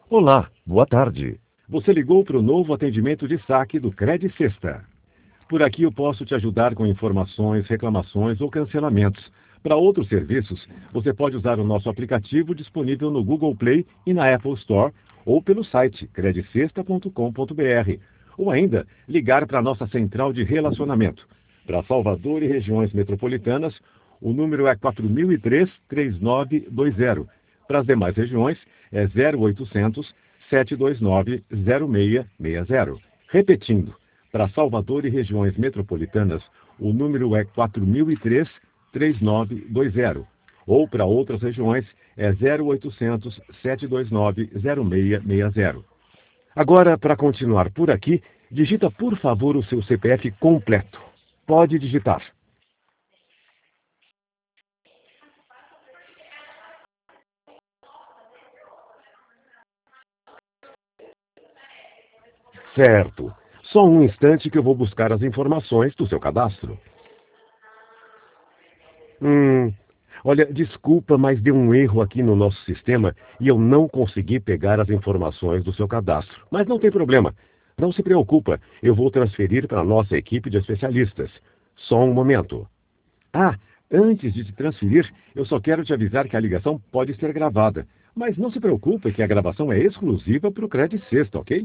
Olá, boa tarde. Você ligou para o novo atendimento de saque do Cred Sexta. Por aqui eu posso te ajudar com informações, reclamações ou cancelamentos. Para outros serviços, você pode usar o nosso aplicativo disponível no Google Play e na Apple Store ou pelo site credcesta.com.br ou ainda ligar para a nossa central de relacionamento. Para Salvador e regiões metropolitanas, o número é 4003-3920. Para as demais regiões, é 0800 729 0660. Repetindo, para Salvador e regiões metropolitanas, o número é 4003-3920. Ou para outras regiões, é 0800 729 0660. Agora, para continuar por aqui, digita por favor o seu CPF completo. Pode digitar. Certo. Só um instante que eu vou buscar as informações do seu cadastro. Olha, desculpa, mas deu um erro aqui no nosso sistema e eu não consegui pegar as informações do seu cadastro. Mas não tem problema. Não se preocupa, eu vou transferir para a nossa equipe de especialistas. Só um momento. Ah, antes de te transferir, eu só quero te avisar que a ligação pode ser gravada. Mas não se preocupe que a gravação é exclusiva para o Cred Sexta, ok?